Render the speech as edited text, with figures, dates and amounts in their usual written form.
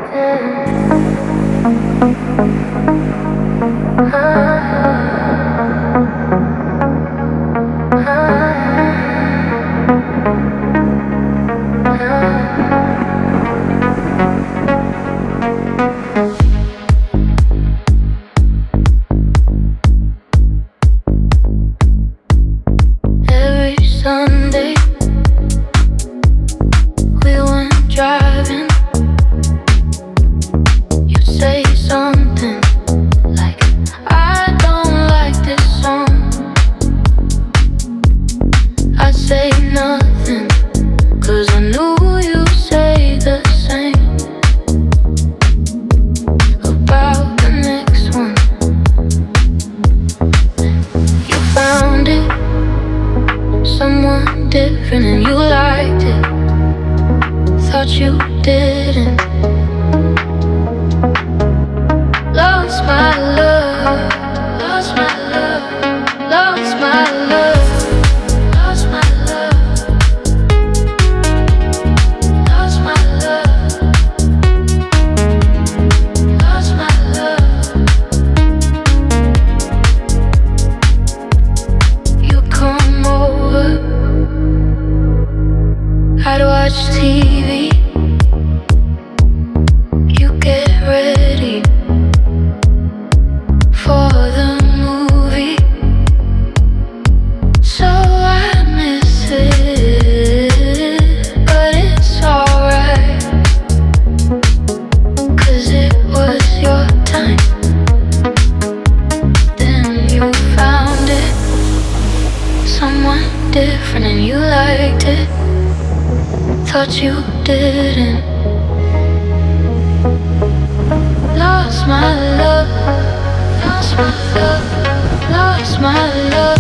different and you liked it. Thought you didn't. Lost my love, lost my love, lost my love, lost my love, lost my love, lost my love. You come over, I'd watch TV. You get ready for the movie, so I miss it, but it's alright, 'cause it was your time. Then you found it, someone different and you liked it. Thought you didn't. Lost my love, lost my love, lost my love.